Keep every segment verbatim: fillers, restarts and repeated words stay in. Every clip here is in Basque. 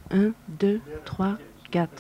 un, deux, trois, quatre.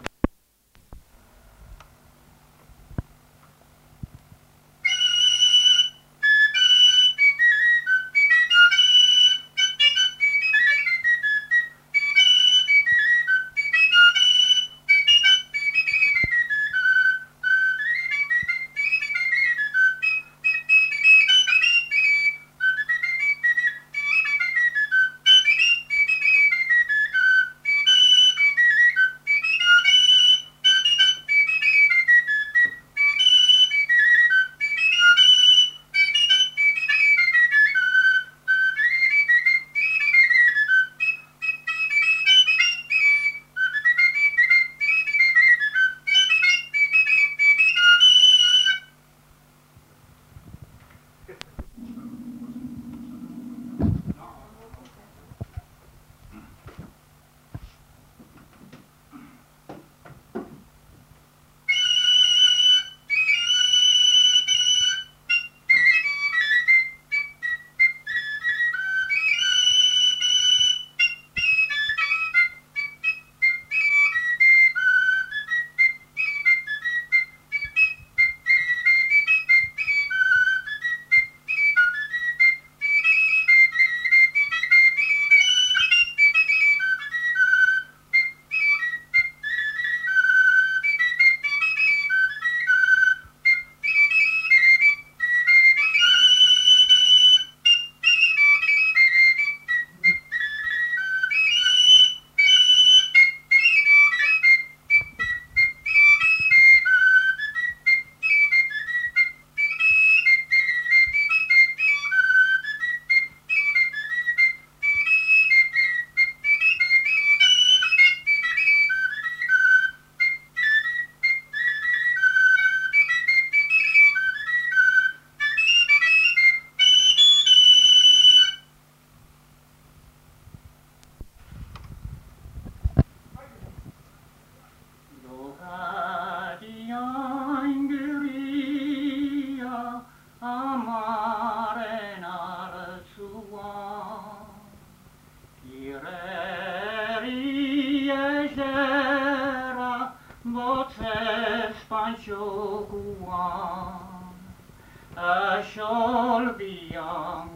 Ashol biang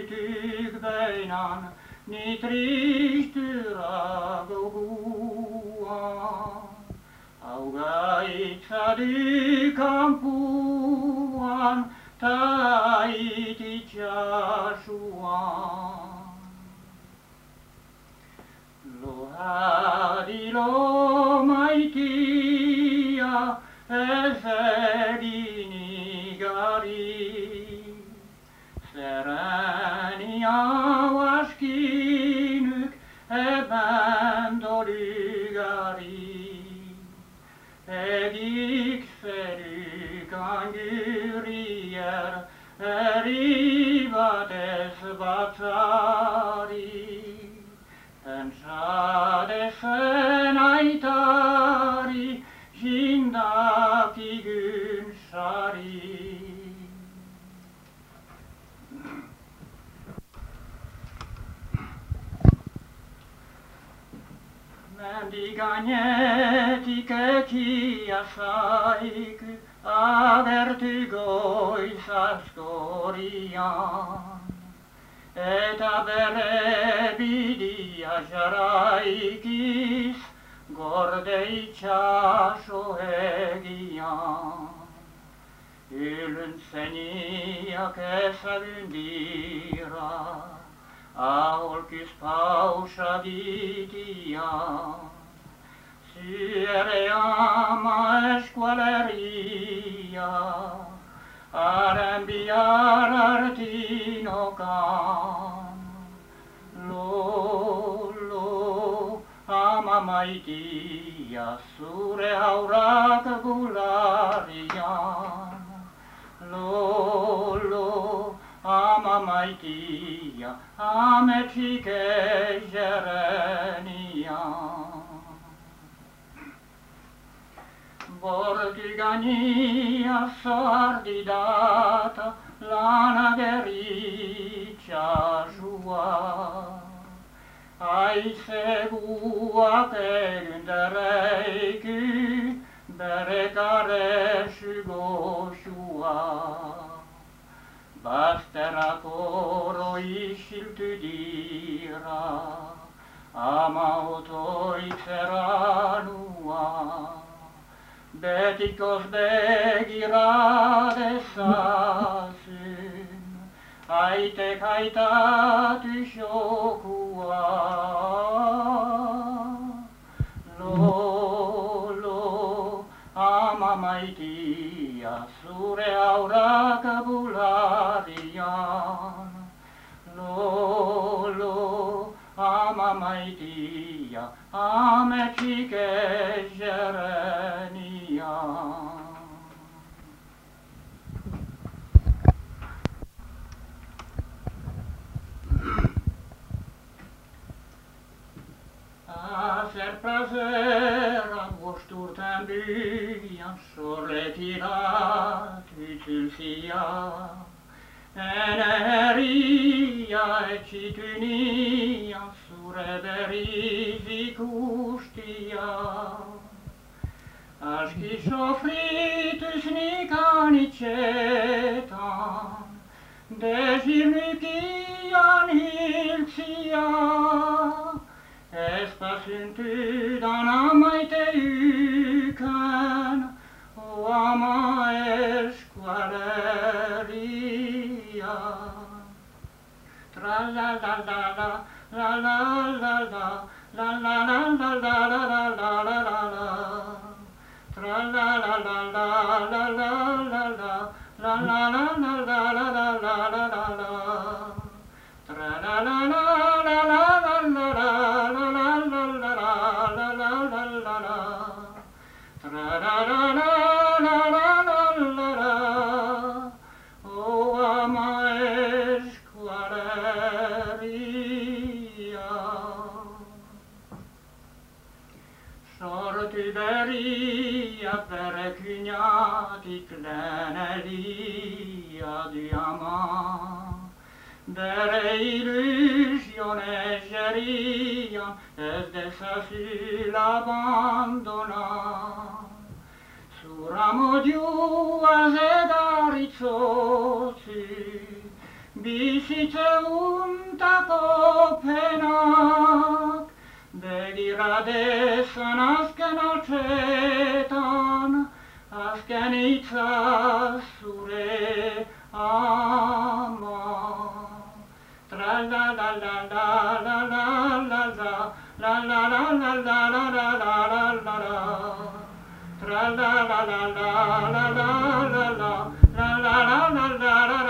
gitig beinan nit richtura goguan auga itzadi kampuan taiti chasuan lo hadi lo maitia ezedini gari sereni avaskinük eben dolugari edik ferük angürier erivates batzari pensade senaitari jindaki günşari. Mendigagnetike kiasaik avertigoisas skorian eta berebidia jaraikis gordeitsaso egian ylyn seniak esävyndira aolkis pausa vitian siereama esqualeria arembiar artinocan lo lo ama maitia sure aurak gularian lo lo ama maitia ametike jerenian Bordigania sordidata lana gericia jua Haisevua tegundereiky, berekare sygoshua. Bastera koro isiltydira, amautoitseranua. Betikos begiradessasyn, aite kaitatu shokua. Lo, lo, amamaitia, sure aura kabularian. Lo, lo, amamaitia, amechike jerenian. Aser prazera vosturten byan, sorretirat ütülsia. Eneria ecitunia, sureberizi kustia. Aski sofritus nikanicetan, desirnykian hiltsia. Espa syntydan amaite ykän, o ama esqualeria. Tra la la la la, la la la la, la la la la la la la la la la la. Tra la la la la, la la la la, la la la la la la la la la la. Tra la la la la la la la la. O ama esqualeria. Sortiberia peregrinati clenelia di ama. Dere illusione gerian, es desasil abandona. Suramo diuas ed arizoti, bisice unta Copenhac, degiradessan asken acetan, asken itzas sure ama. Tra la la la la la la la la, la la la la la la la la la la. Tra la la la la la la la la, la la la la la la.